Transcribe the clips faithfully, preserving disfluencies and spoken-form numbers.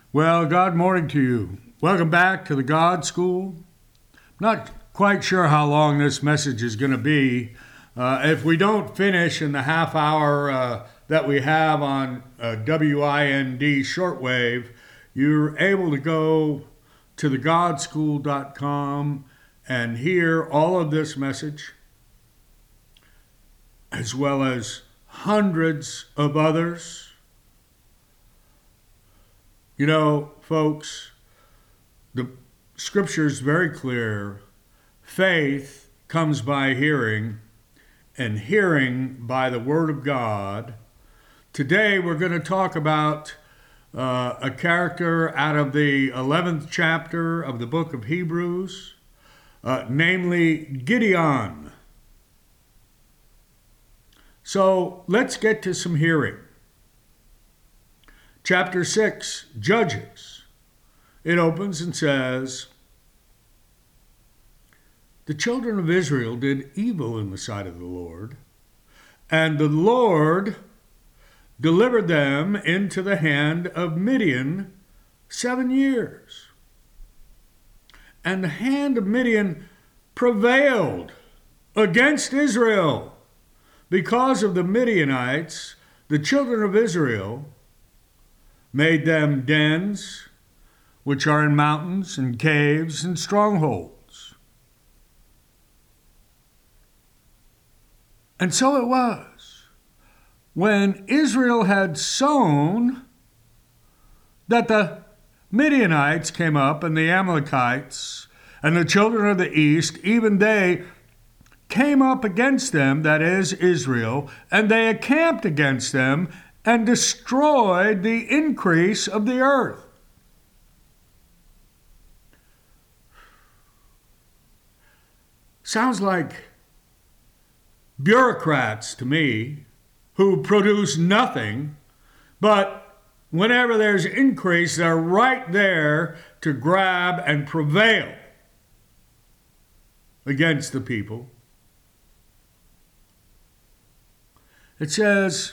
Well, God morning to you. Welcome back to the God School. Not quite sure how long this message is going to be. Uh, if we don't finish in the half hour uh, that we have on uh, W I N D shortwave, you're able to go to the god school dot com and hear all of this message, as well as hundreds of others. You know, folks, the scripture is very clear. Faith comes by hearing, and hearing by the Word of God. Today we're going to talk about uh, a character out of the eleventh chapter of the book of Hebrews, uh, namely Gideon. So let's get to some hearing. Chapter six, Judges. It opens and says, "The children of Israel did evil in the sight of the Lord, and the Lord delivered them into the hand of Midian seven years. And the hand of Midian prevailed against Israel. Because of the Midianites, the children of Israel made them dens, which are in mountains and caves and strongholds. And so it was, when Israel had sown, that the Midianites came up, and the Amalekites, and the children of the east, even they came up against them, that is, Israel, and they encamped against them, and destroyed the increase of the earth." Sounds like bureaucrats to me, who produce nothing, but whenever there's increase, they're right there to grab and prevail against the people. It says,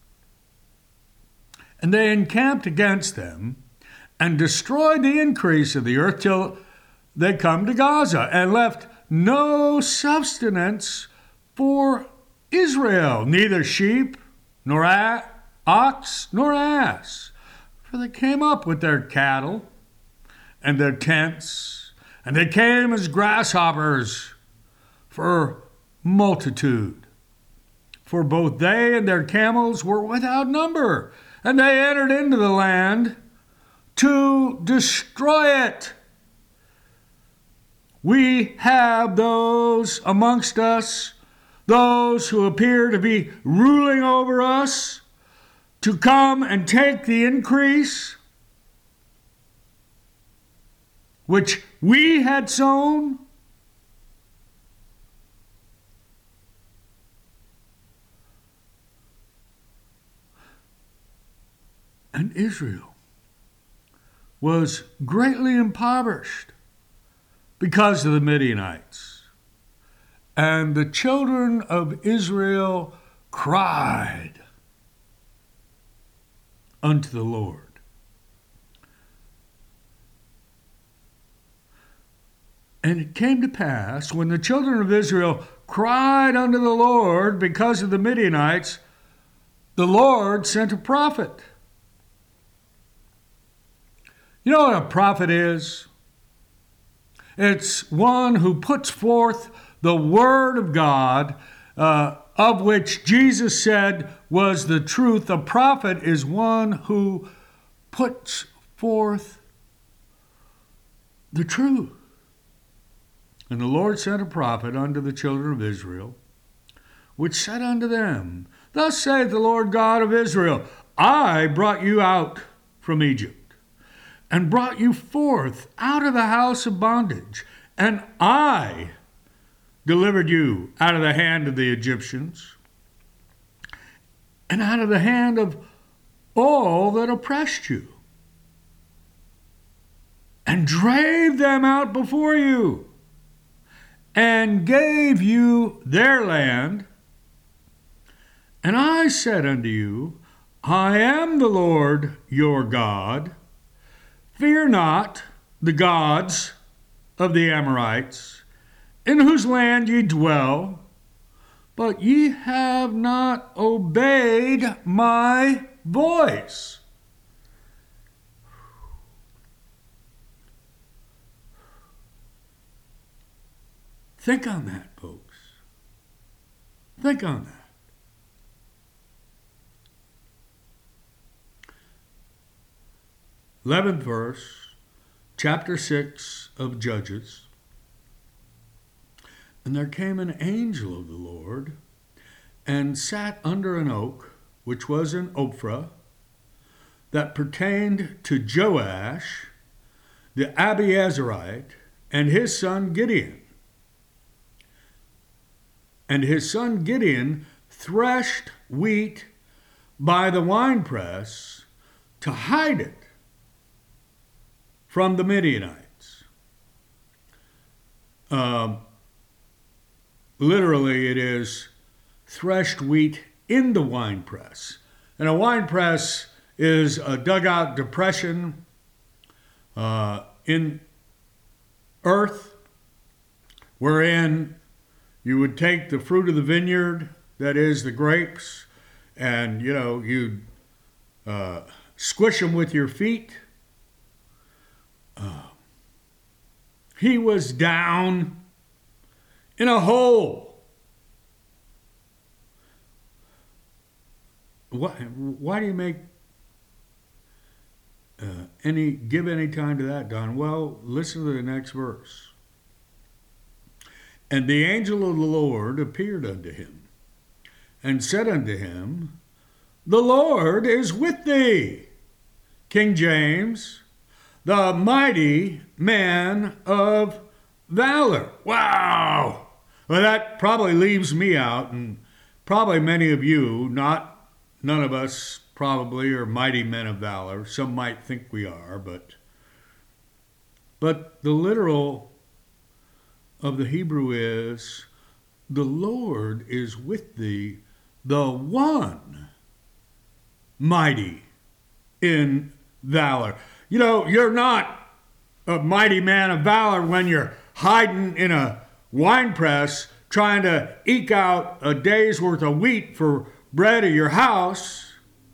"And they encamped against them and destroyed the increase of the earth till they come to Gaza, and left no sustenance for Israel, neither sheep, nor ox, nor ass. For they came up with their cattle and their tents, and they came as grasshoppers for multitude. For both they and their camels were without number, and they entered into the land to destroy it. We have those amongst us, those who appear to be ruling over us, to come and take the increase which we had sown. And Israel was greatly impoverished because of the Midianites. And the children of Israel cried unto the Lord." And it came to pass, when the children of Israel cried unto the Lord because of the Midianites, the Lord sent a prophet. You know what a prophet is? It's one who puts forth the word of God, uh, of which Jesus said was the truth. A prophet is one who puts forth the truth. And the Lord sent a prophet unto the children of Israel, which said unto them, "Thus saith the Lord God of Israel, I brought you out from Egypt, and brought you forth out of the house of bondage, and I delivered you out of the hand of the Egyptians, and out of the hand of all that oppressed you, and drave them out before you, and gave you their land. And I said unto you, I am the Lord your God, Fear not the gods of the Amorites, in whose land ye dwell, but ye have not obeyed my voice. Think on that, folks. Think on that. eleventh verse, chapter six of Judges. And there came an angel of the Lord, and sat under an oak, which was in Ophrah, that pertained to Joash, the Abiezerite, and his son Gideon. And his son Gideon threshed wheat by the winepress to hide it from the Midianites. Uh, literally, it is threshed wheat in the winepress. And a winepress is a dugout depression uh, in earth wherein you would take the fruit of the vineyard, that is the grapes, and, you know, you'd uh, squish them with your feet. Uh, he was down in a hole. Why, why do you make uh, any give any time to that, Don? Well, listen to the next verse. And the angel of the Lord appeared unto him, and said unto him, The Lord is with thee, King James, the mighty man of valor. Wow! Well, that probably leaves me out, and probably many of you, not none of us probably are mighty men of valor. Some might think we are, but but the literal of the Hebrew is, the Lord is with thee, the one mighty in valor. You know, you're not a mighty man of valor when you're hiding in a wine press trying to eke out a day's worth of wheat for bread of your house.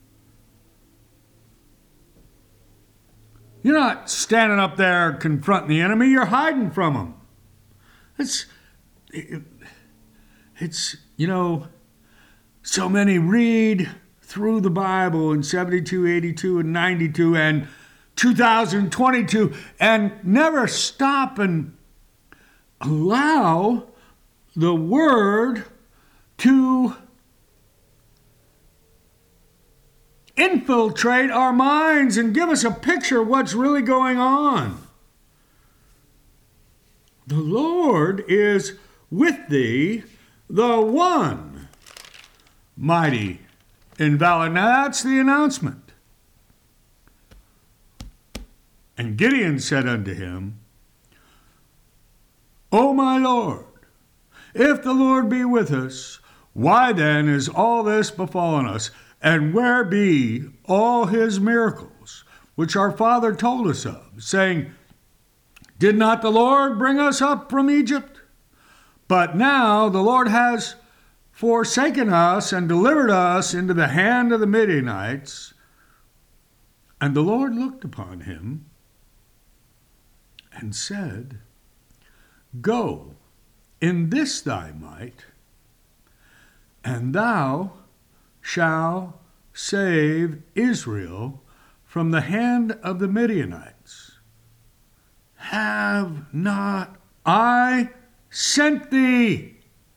You're not standing up there confronting the enemy. You're hiding from them. It's, it, it's, you know, so many read through the Bible in seventy-two, eighty-two, and ninety-two, and two thousand twenty-two, and never stop and allow the Word to infiltrate our minds and give us a picture of what's really going on. The Lord is with thee, the one mighty in valor. Now that's the announcement. And Gideon said unto him, O my Lord, if the Lord be with us, why then is all this befallen us? And where be all his miracles, which our father told us of, saying, Did not the Lord bring us up from Egypt? But now the Lord has forsaken us and delivered us into the hand of the Midianites. And the Lord looked upon him and said, Go in this thy might, and thou shalt save Israel from the hand of the Midianites. Have not I sent thee?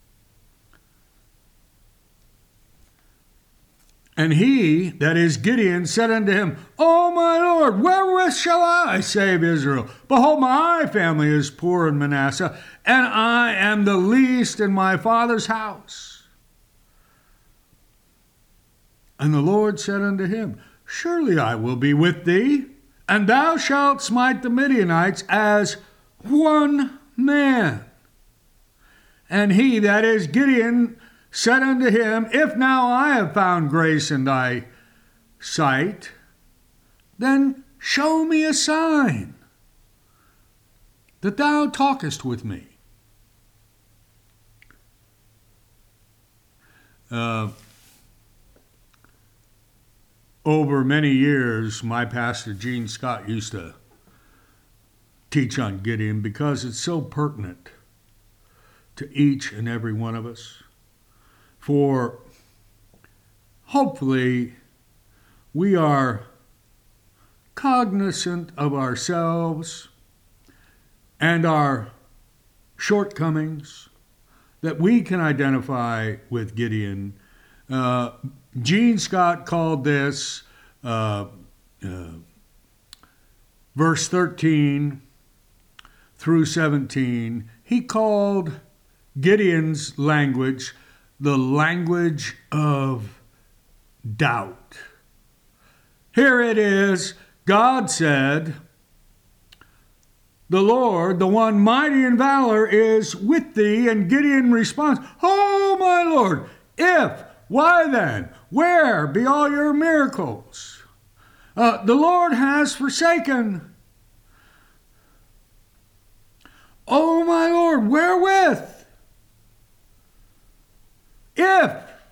And he, that is Gideon, said unto him, O my Lord, wherewith shall I save Israel? Behold, my family is poor in Manasseh, and I am the least in my father's house. And the Lord said unto him, Surely I will be with thee, and thou shalt smite the Midianites as one man. And he, that is Gideon, said unto him, If now I have found grace in thy sight, then show me a sign that thou talkest with me. Uh, over many years, my pastor, Gene Scott, used to teach on Gideon because it's so pertinent to each and every one of us. For hopefully we are cognizant of ourselves and our shortcomings, that we can identify with Gideon. Uh, Gene Scott called this uh, uh, verse thirteen through seventeen. He called Gideon's language the language of doubt. Here it is. God said, the Lord, the one mighty in valor, is with thee. And Gideon responds, oh, my Lord, if, why then, where be all your miracles? Uh, the Lord has forsaken. Oh, my Lord, wherewith? If,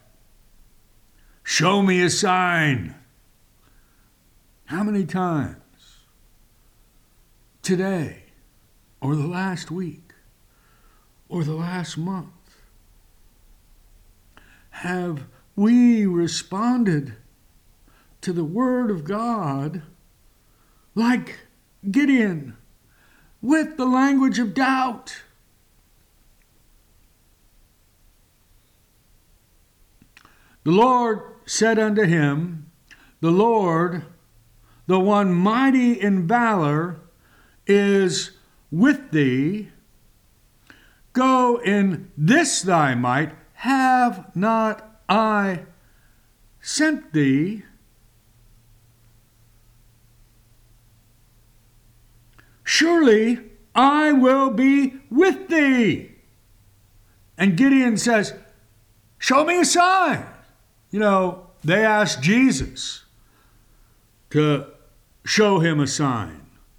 show me a sign. How many times today, or the last week, or the last month, have we responded to the Word of God like Gideon, with the language of doubt? The Lord said unto him, the Lord, the one mighty in valor, is with thee. Go in this thy might. Have not I sent thee? Surely I will be with thee. And Gideon says, show me a sign. You know, they asked Jesus to show him a sign.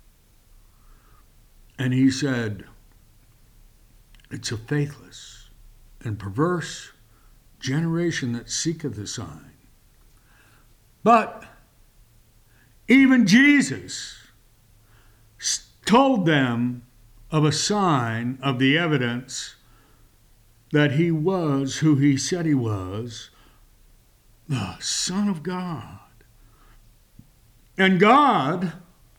And he said, it's a faithless and perverse generation that seeketh a sign. But even Jesus told them of a sign, of the evidence that he was who he said he was, the Son of God. And God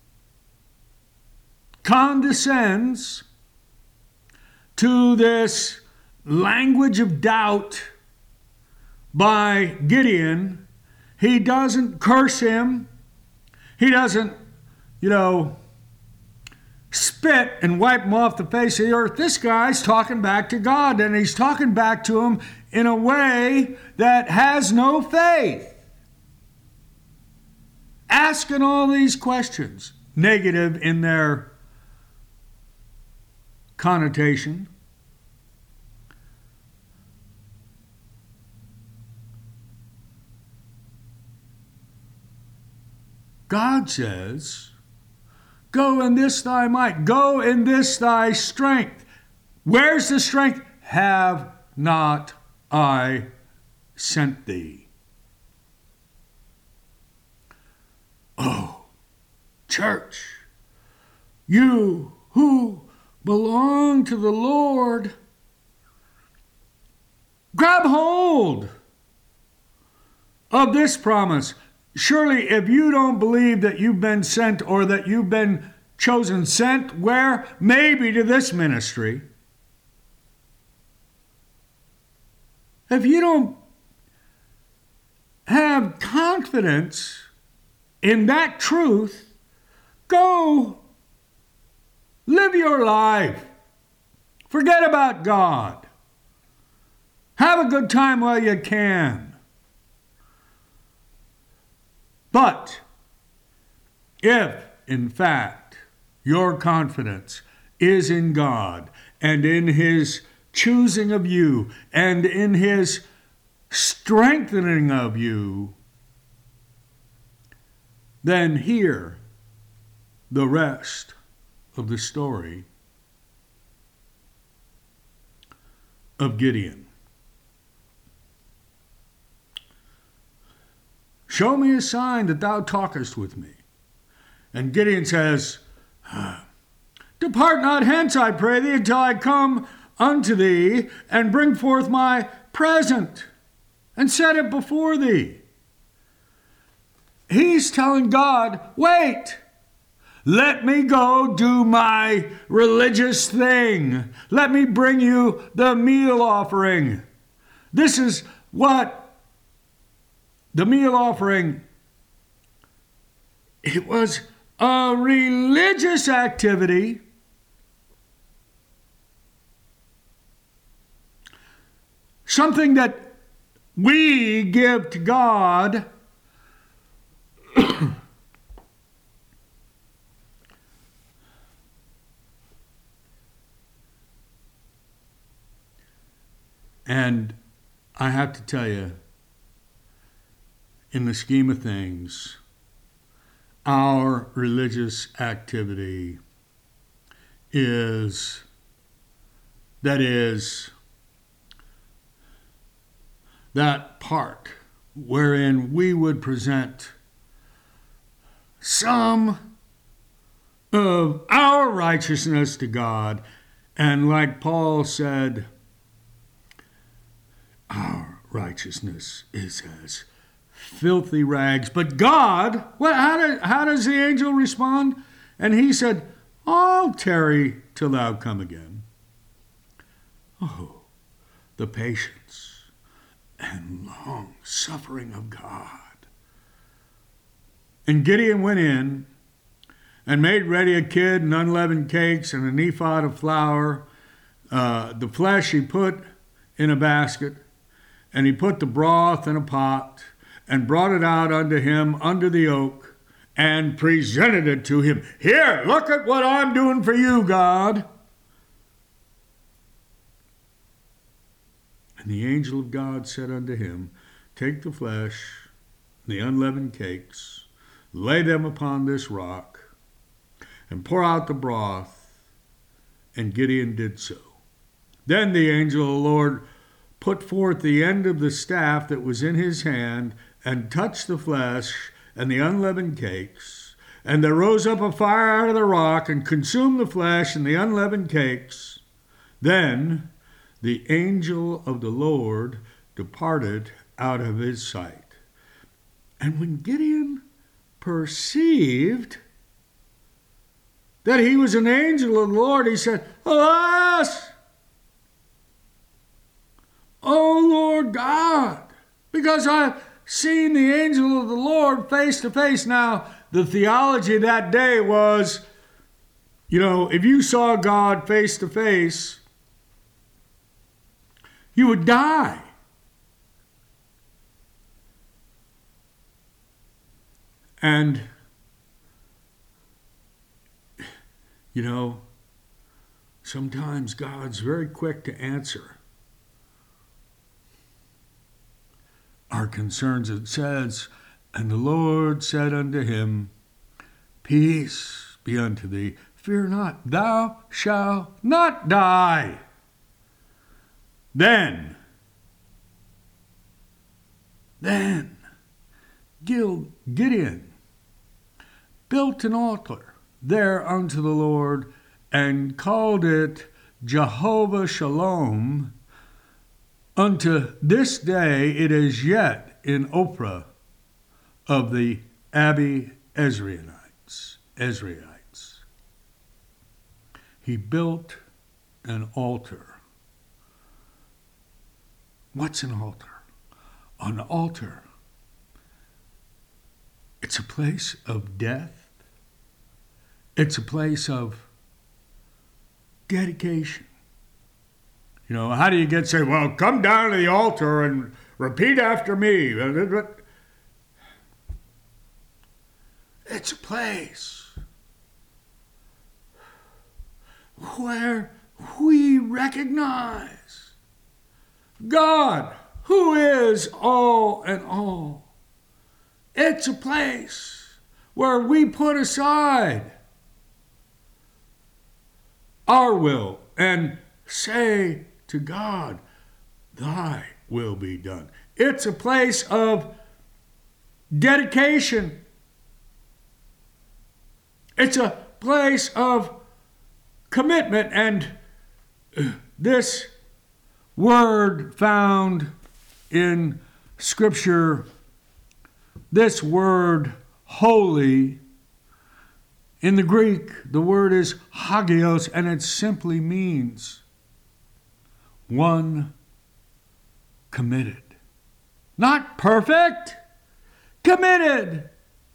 condescends to this language of doubt by Gideon. He doesn't curse him. He doesn't, you know, spit and wipe him off the face of the earth. This guy's talking back to God, and he's talking back to him in a way that has no faith. Asking all these questions, negative in their connotation. God says, go in this thy might, go in this thy strength. Where's the strength? Have not I sent thee? Oh, church, you who belong to the Lord, grab hold of this promise. Surely if you don't believe that you've been sent or that you've been chosen, sent where? Maybe to this ministry. If you don't have confidence in that truth, go live your life. Forget about God. Have a good time while you can. But if, in fact, your confidence is in God and in His choosing of you and in His strengthening of you, then hear the rest of the story of Gideon. Show me a sign that thou talkest with me. And Gideon says, Depart not hence, I pray thee, until I come unto thee and bring forth my present and set it before thee. He's telling God, wait, let me go do my religious thing. Let me bring you the meal offering. This is what the meal offering, it was a religious activity. Something that we give to God and I have to tell you, in the scheme of things, our religious activity is, that is, that part wherein we would present some of our righteousness to God. And like Paul said, our righteousness is as filthy rags. But God, what, how, did, how does the angel respond? And he said, I'll tarry till thou come again. Oh, the patience and long suffering of God. And Gideon went in and made ready a kid and unleavened cakes and an ephod of flour. Uh, the flesh he put in a basket, and he put the broth in a pot, and brought it out unto him under the oak, and presented it to him. Here, look at what I'm doing for you, God. And the angel of God said unto him, Take the flesh, the unleavened cakes, lay them upon this rock, and pour out the broth. And Gideon did so. Then the angel of the Lord put forth the end of the staff that was in his hand, and touched the flesh and the unleavened cakes. And there rose up a fire out of the rock, and consumed the flesh and the unleavened cakes. Then the angel of the Lord departed out of his sight. And when Gideon perceived that he was an angel of the Lord, he said, Alas, O Lord God, because I've seen the angel of the Lord face to face. Now, the theology that day was, you know, if you saw God face to face, you would die. And, you know, sometimes God's very quick to answer our concerns. It says, And the Lord said unto him, Peace be unto thee. Fear not, thou shalt not die. Then, then, Gideon built an altar there unto the Lord, and called it Jehovah Shalom. Unto this day it is yet in Ophrah of the Abi-Ezraites. Ezraites. He built an altar. What's an altar? An altar, it's a place of death. It's a place of dedication. You know, how do you get say, well, come down to the altar and repeat after me? It's a place where we recognize God, who is all and all. It's a place where we put aside our will and say to God, thy will be done. It's a place of dedication. It's a place of commitment. And this word found in Scripture, this word holy, in the Greek, the word is hagios, and it simply means one committed. Not perfect, committed.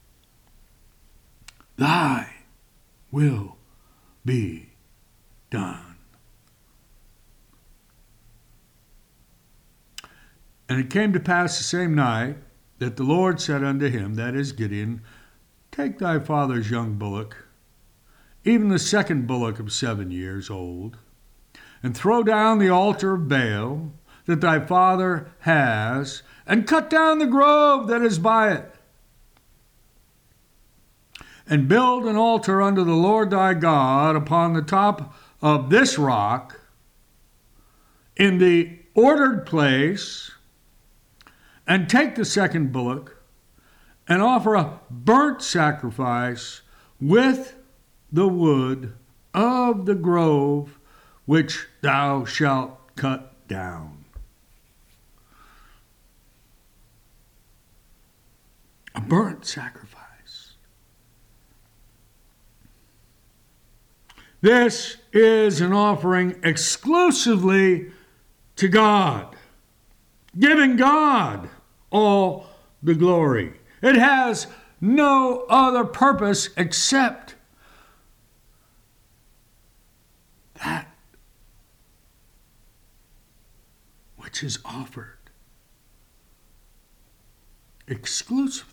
Thy will be done. And it came to pass the same night that the Lord said unto him, that is Gideon, take thy father's young bullock, even the second bullock of seven years old, and throw down the altar of Baal that thy father has, and cut down the grove that is by it, and build an altar unto the Lord thy God upon the top of this rock, in the ordered place, and take the second bullock, and offer a burnt sacrifice with the wood of the grove which thou shalt cut down. A burnt sacrifice. This is an offering exclusively to God, giving God all the glory. It has no other purpose except that which is offered exclusively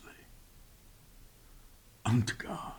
unto God.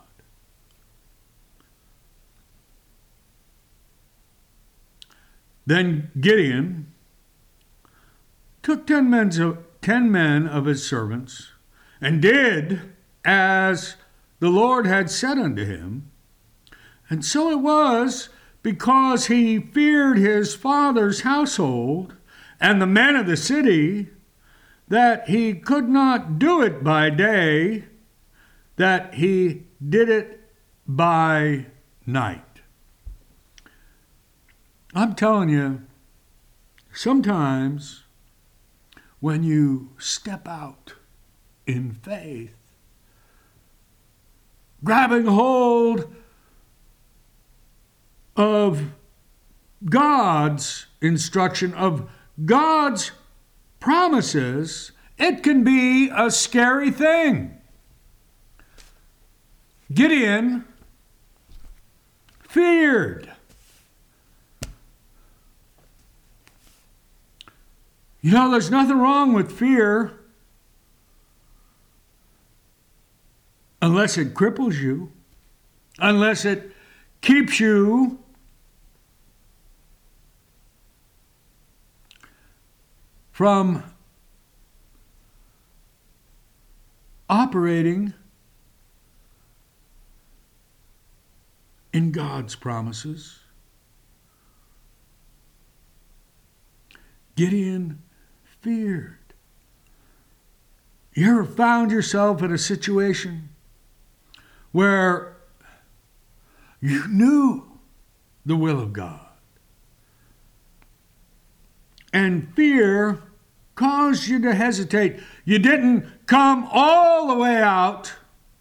Then Gideon took ten men of, ten men of his servants, and did as the Lord had said unto him. And so it was, because he feared his father's household and the men of the city, that he could not do it by day, that he did it by night. I'm telling you, sometimes when you step out in faith, grabbing hold of God's instruction, of God's promises, it can be a scary thing. Gideon feared. You know, there's nothing wrong with fear unless it cripples you, unless it keeps you from operating in God's promises. Gideon feared. You ever found yourself in a situation where you knew the will of God, and fear caused you to hesitate? You didn't come all the way out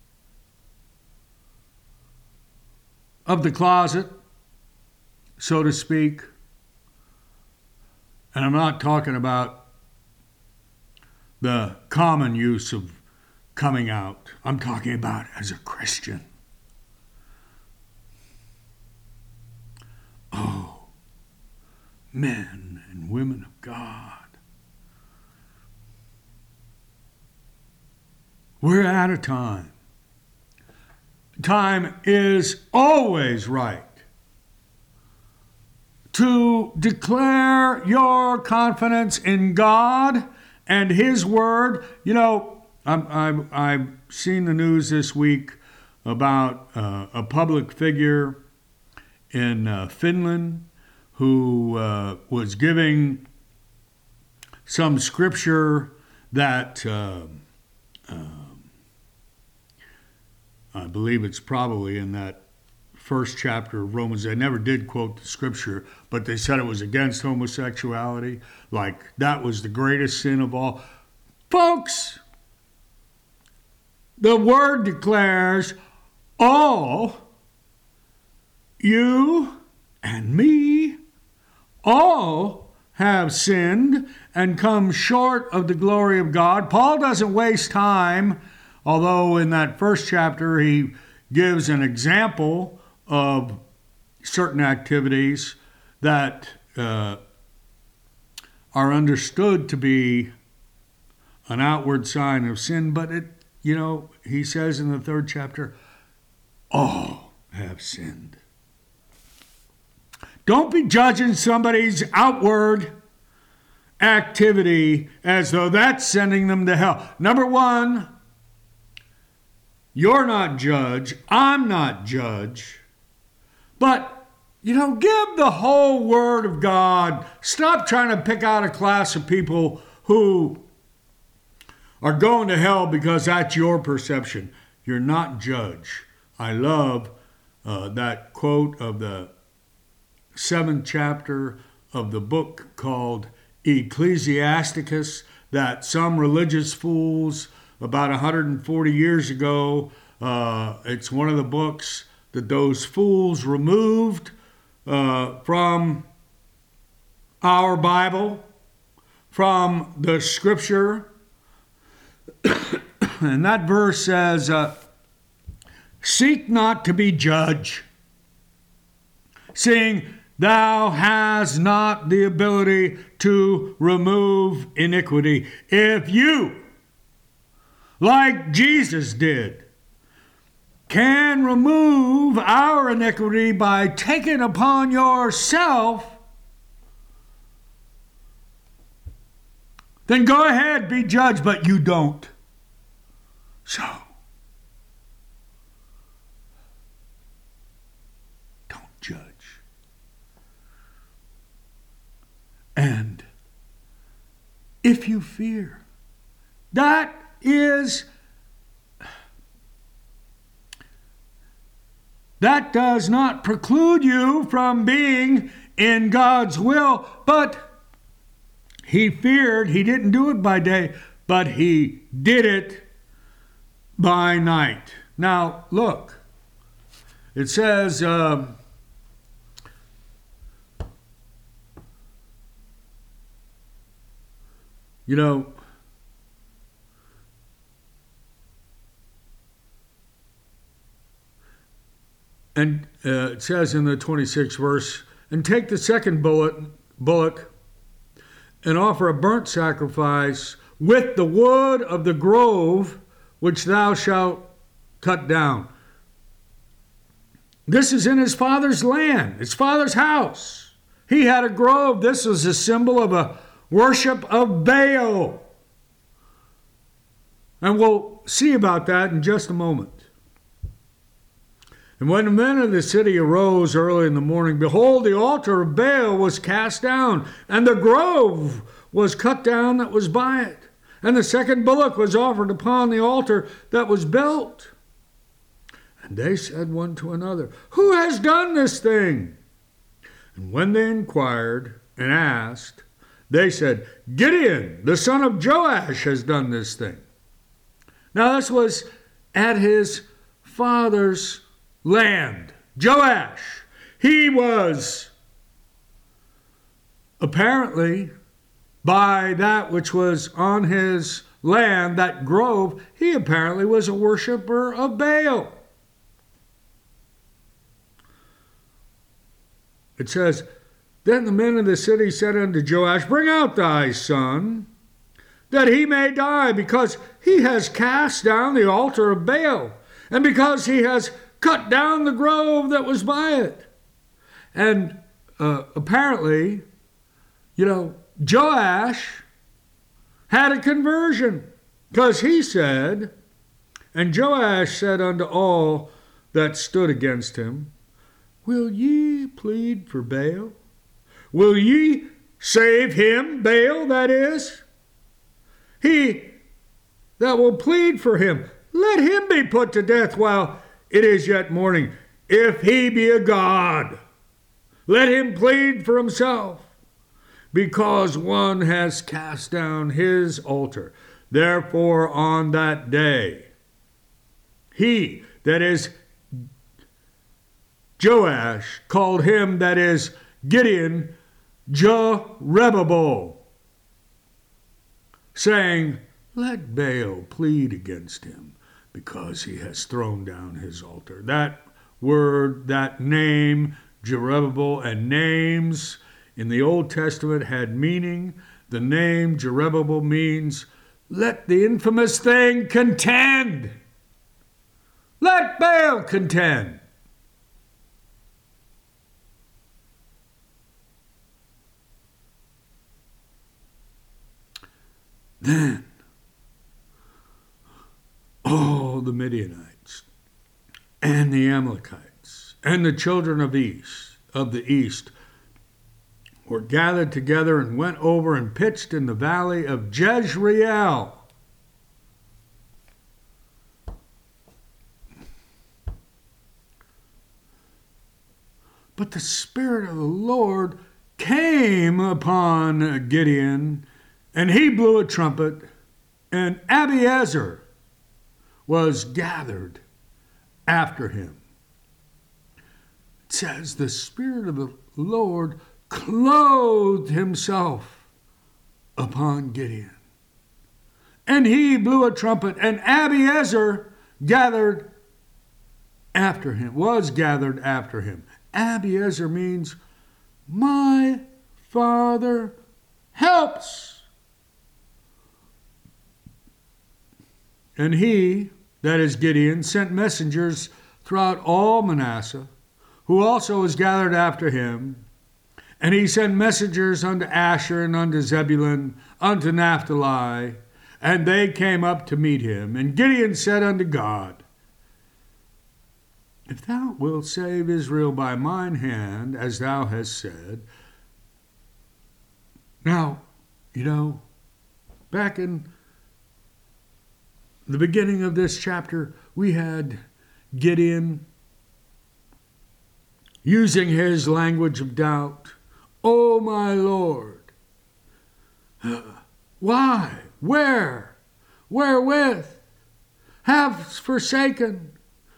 of the closet, so to speak. And I'm not talking about the common use of coming out. I'm talking about as a Christian. Oh, men and women of God, we're at a time. Time is always right to declare your confidence in God and His Word. You know, I'm, I'm, I've seen the news this week about uh, a public figure in uh, Finland who uh, was giving some scripture that uh, uh, I believe it's probably in that first chapter of Romans. They never did quote the scripture, but they said it was against homosexuality, like that was the greatest sin of all. Folks, the word declares all, you and me, all have sinned and come short of the glory of God. Paul doesn't waste time, although in that first chapter he gives an example of certain activities that uh, are understood to be an outward sign of sin. But it, you know, he says in the third chapter, all have sinned. Don't be judging somebody's outward activity as though that's sending them to hell. Number one, you're not judge. I'm not judge. But, you know, give the whole Word of God. Stop trying to pick out a class of people who are going to hell because that's your perception. You're not judge. I love uh, that quote of the seventh chapter of the book called Ecclesiasticus that some religious fools about one hundred forty years ago, uh, it's one of the books that those fools removed uh, from our Bible, from the scripture. And that verse says, uh, seek not to be judge, seeing thou hast not the ability to remove iniquity. If you, like Jesus did, can remove our iniquity by taking upon yourself, then go ahead, be judged, but you don't. So, don't judge. And if you fear, that is That does not preclude you from being in God's will, but he feared. He didn't do it by day, but he did it by night. Now, look, it says, uh, you know, And uh, it says in the twenty-sixth verse, and take the second bullet, bullock and offer a burnt sacrifice with the wood of the grove which thou shalt cut down. This is in his father's land, his father's house. He had a grove. This was a symbol of a worship of Baal. And we'll see about that in just a moment. And when the men of the city arose early in the morning, behold, the altar of Baal was cast down, and the grove was cut down that was by it. And the second bullock was offered upon the altar that was built. And they said one to another, who has done this thing? And when they inquired and asked, they said, Gideon, the son of Joash, has done this thing. Now this was at his father's land. Joash. He was apparently, by that which was on his land, that grove, he apparently was a worshiper of Baal. It says, then the men of the city said unto Joash, bring out thy son, that he may die, because he has cast down the altar of Baal, and because he has cut down the grove that was by it. And uh, apparently, you know, Joash had a conversion, because he said, and Joash said unto all that stood against him, will ye plead for Baal? Will ye save him, Baal, that is? He that will plead for him, let him be put to death while it is yet morning. If he be a god, let him plead for himself, because one has cast down his altar. Therefore on that day, he that is Joash called him that is Gideon Jerubbaal, saying, let Baal plead against him, because he has thrown down his altar. That word, that name, Jerubbaal, and names in the Old Testament had meaning. The name Jerubbaal means, let the infamous thing contend. Let Baal contend. Then all the Midianites and the Amalekites and the children of east of the east were gathered together and went over and pitched in the valley of Jezreel. But the Spirit of the Lord came upon Gideon, and he blew a trumpet, and Abiezer was gathered after him. It says, the Spirit of the Lord clothed himself upon Gideon. And he blew a trumpet, and Abiezer gathered after him, was gathered after him. Abiezer means, my father helps. And he, that is Gideon, sent messengers throughout all Manasseh, who also was gathered after him. And he sent messengers unto Asher and unto Zebulun, unto Naphtali, and they came up to meet him. And Gideon said unto God, if thou wilt save Israel by mine hand, as thou hast said. Now, you know, back in the beginning of this chapter, we had Gideon using his language of doubt. Oh, my Lord. Why? Where? Wherewith? Have forsaken.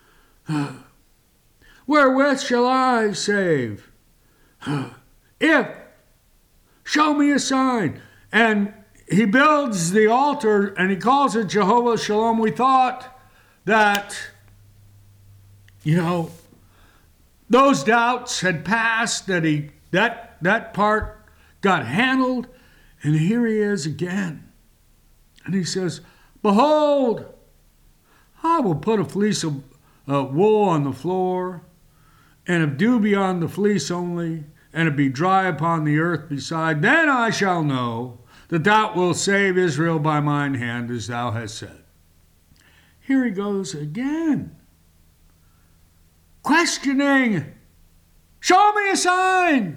Wherewith shall I save? If, show me a sign. And he builds the altar and he calls it Jehovah Shalom. We thought that, you know, those doubts had passed, that he that that part got handled, and here he is again. And he says, behold, I will put a fleece of uh, wool on the floor, and of dew beyond the fleece only, and it be dry upon the earth beside. Then I shall know that thou wilt save Israel by mine hand, as thou hast said. Here he goes again, questioning, show me a sign.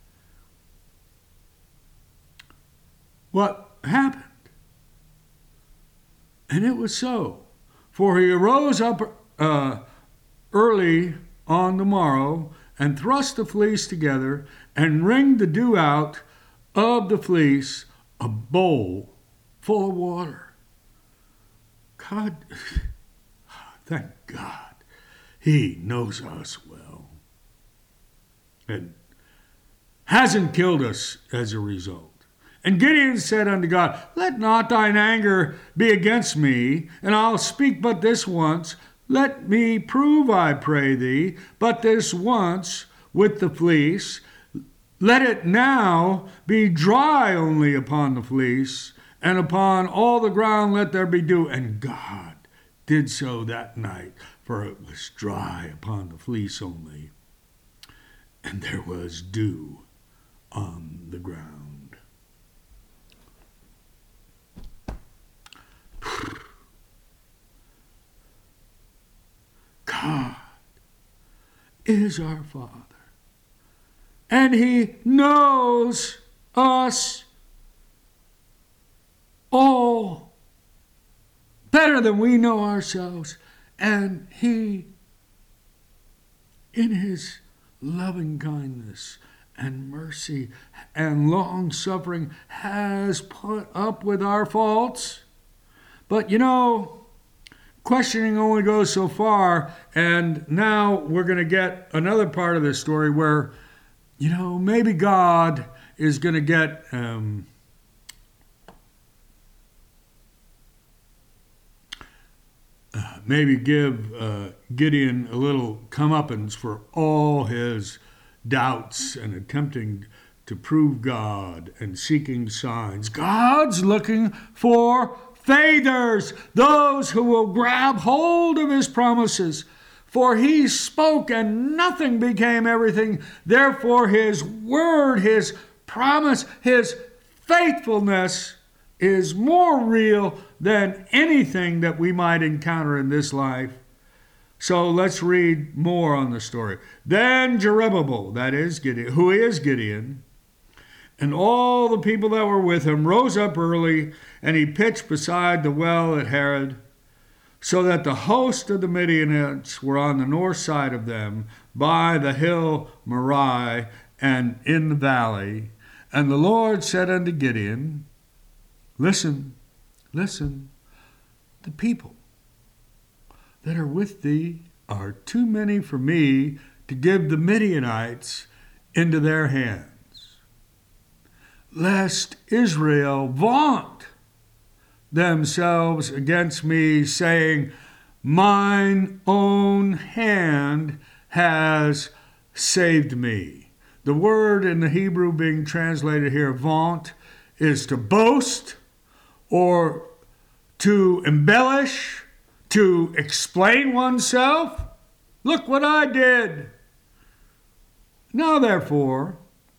What happened? And it was so. For he arose up uh, early on the morrow, and thrust the fleece together, and wringed the dew out of the fleece, a bowl full of water. God, thank God, he knows us well, and hasn't killed us as a result. And Gideon said unto God, let not thine anger be against me, and I'll speak but this once. Let me prove, I pray thee, but this once with the fleece. Let it now be dry only upon the fleece, and upon all the ground let there be dew. And God did so that night, for it was dry upon the fleece only, and there was dew on the ground. God is our Father. and he knows us all better than we know ourselves. And he, in his loving kindness and mercy and long suffering, has put up with our faults. But you know, questioning only goes so far, and now we're going to get another part of this story where, you know, maybe God is going to get um, uh, maybe give uh, Gideon a little comeuppance for all his doubts and attempting to prove God and seeking signs. God's looking for faithers, those who will grab hold of his promises. For he spoke and nothing became everything. Therefore his word, his promise, his faithfulness is more real than anything that we might encounter in this life. So let's read more on the story. Then Jerubbaal, that is Gideon, who is Gideon, and all the people that were with him rose up early, and he pitched beside the well at Harod, so that the host of the Midianites were on the north side of them, by the hill Moriah, and in the valley. And the Lord said unto Gideon, Listen, listen, the people that are with thee are too many for me to give the Midianites into their hands, lest Israel vaunt themselves against me, saying, Mine own hand has saved me. The word in the Hebrew being translated here, vaunt, is to boast or to embellish, to explain oneself. Look what I did. Now therefore,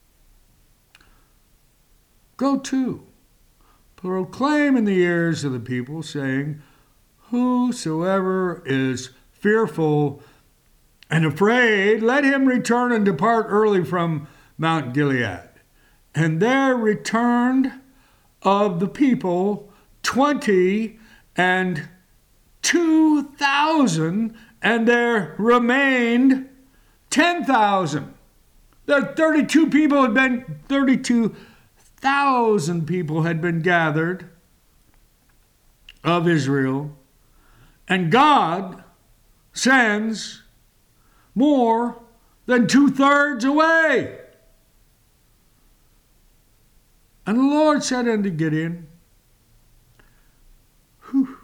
go to, proclaim in the ears of the people, saying, Whosoever is fearful and afraid, let him return and depart early from Mount Gilead. And there returned of the people twenty and two thousand, and there remained ten thousand. The thirty-two people had been, thirty-two thousand people had been gathered of Israel, and God sends more than two-thirds away. And the Lord said unto Gideon, Whew,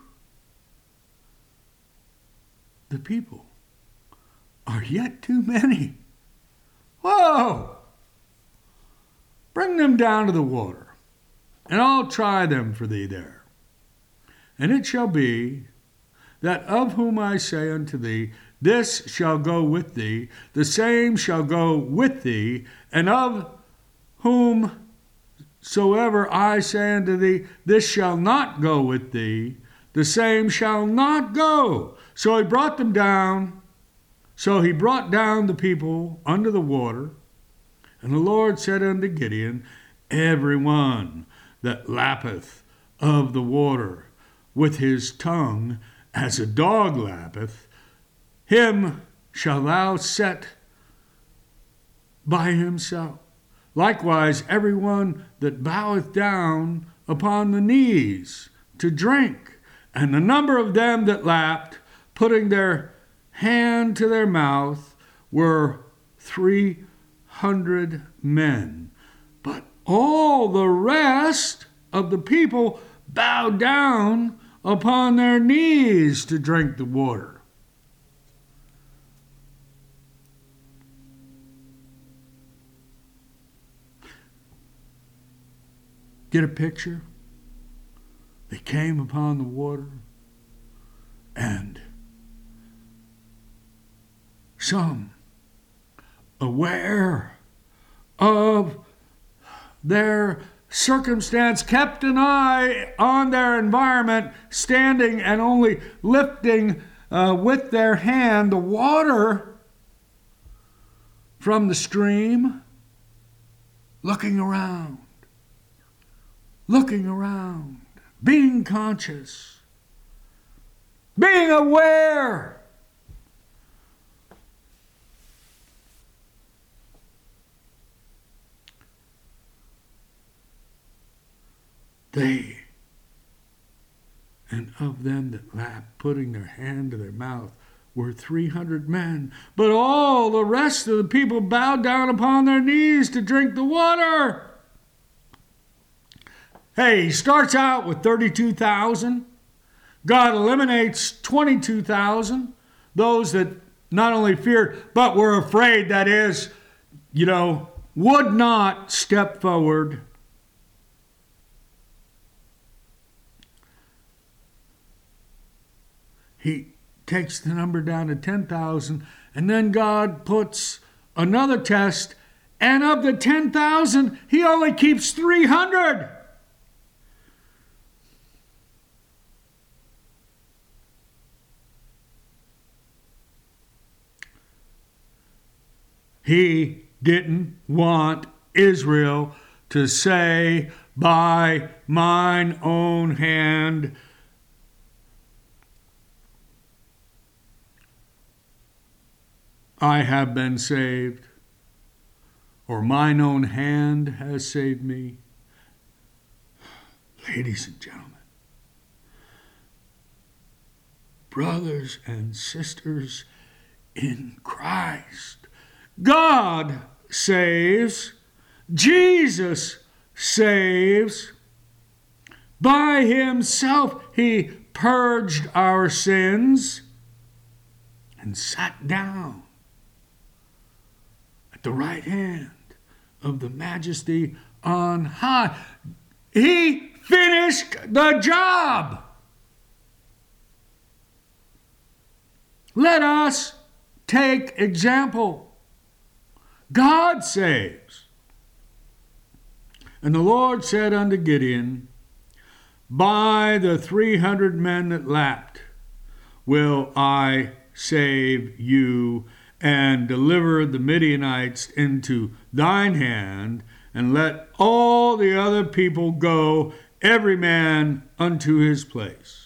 the people are yet too many. Whoa! Bring them down to the water, and I'll try them for thee there. And it shall be that of whom I say unto thee, This shall go with thee, the same shall go with thee, and of whom soever I say unto thee, This shall not go with thee, the same shall not go. So he brought them down. So he brought down the people under the water. And the Lord said unto Gideon, Every one that lappeth of the water with his tongue, as a dog lappeth, him shalt thou set by himself. Likewise, every one that boweth down upon the knees to drink. And the number of them that lapped, putting their hand to their mouth, were three hundred men. But all the rest of the people bowed down upon their knees to drink the water. Get a picture? They came upon the water, and some, aware of their circumstance, kept an eye on their environment, standing and only lifting uh, with their hand the water from the stream, looking around, looking around, being conscious, being aware. They, and of them that laughed, putting their hand to their mouth, were three hundred men. But all the rest of the people bowed down upon their knees to drink the water. Hey, he starts out with thirty-two thousand. God eliminates twenty-two thousand. Those that not only feared, but were afraid, that is, you know, would not step forward. He takes the number down to ten thousand, and then God puts another test, and of the ten thousand, he only keeps three hundred. He didn't want Israel to say, by mine own hand, I have been saved, or mine own hand has saved me. Ladies and gentlemen, brothers and sisters in Christ, God saves, Jesus saves. By himself he purged our sins and sat down at the right hand of the Majesty on high. He finished the job. Let us take example. God saves. And the Lord said unto Gideon, by the three hundred men that lapped will I save you, and deliver the Midianites into thine hand, and let all the other people go, every man unto his place.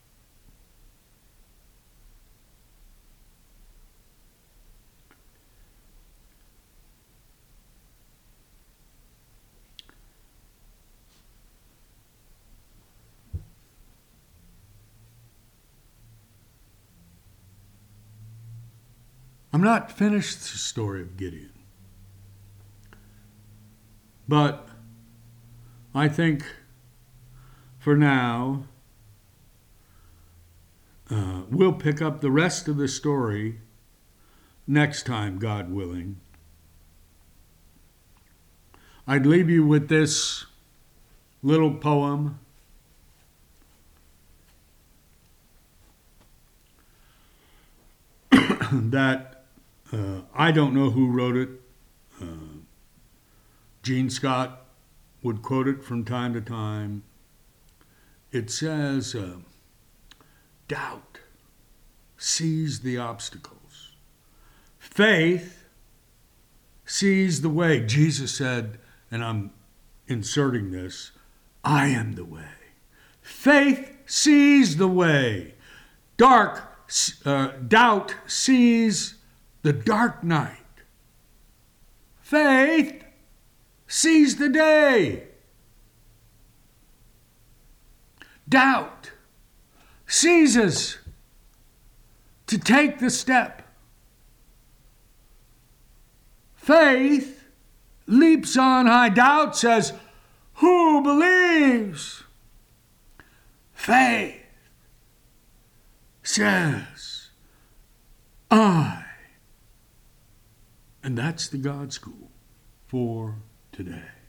I'm not finished the story of Gideon, but I think for now uh, we'll pick up the rest of the story next time, God willing. I'd leave you with this little poem. that Uh, I don't know who wrote it. Uh, Gene Scott would quote it from time to time. It says, uh, doubt sees the obstacles. Faith sees the way. Jesus said, and I'm inserting this, I am the way. Faith sees the way. Dark, uh, doubt sees the dark night. Faith sees the day. Doubt seizes to take the step. Faith leaps on high. Doubt says, who believes? Faith says, I. And that's the God School for today.